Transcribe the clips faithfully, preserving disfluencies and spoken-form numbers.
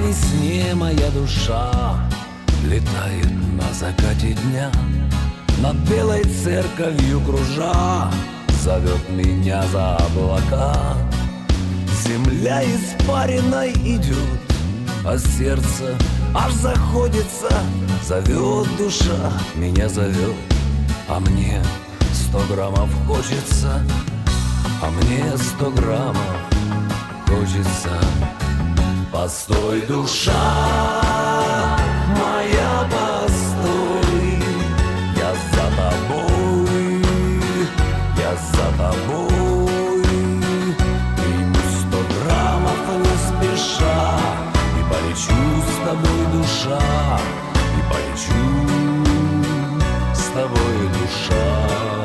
весне моя душа летает на закате дня, над белой церковью кружа зовет меня за облака. Земля испаренной идет, а сердце аж заходится. Зовет душа, меня зовет, а мне сто граммов хочется, а мне сто граммов хочется. Постой, душа моя, постой, я за тобой, я за тобой. Приму сто граммов не спеша, и полечу с тобой, душа, и полечу с тобой, душа.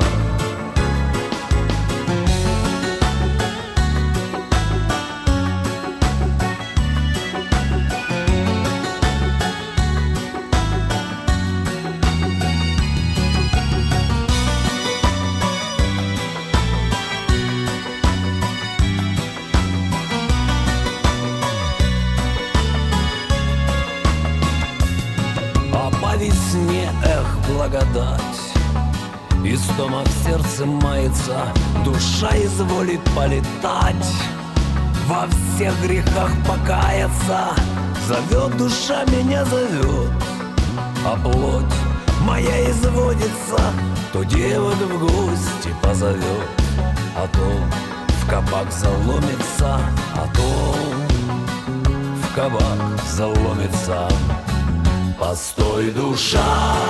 По весне, эх, благодать, истома в сердце мается, душа изволит полетать, во всех грехах покаяться. Зовет душа, меня зовет, а плоть моя изводится, то девок в гости позовет, а то в кабак заломится, а то в кабак заломится. Постой, душа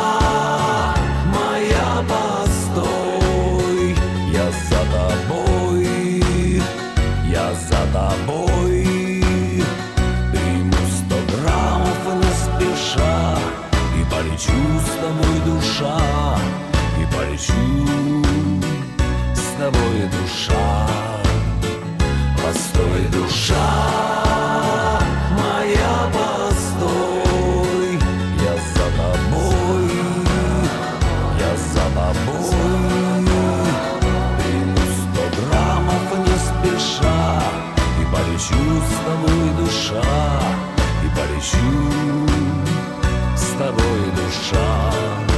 моя, постой, я за тобой, я за тобой. Приму сто граммов не спеша, и полечу с тобой, душа, и полечу с тобой, душа. Постой, душа моя, постой, приму сто граммов не спеша, и полечу с тобой, душа, и полечу с тобой, душа.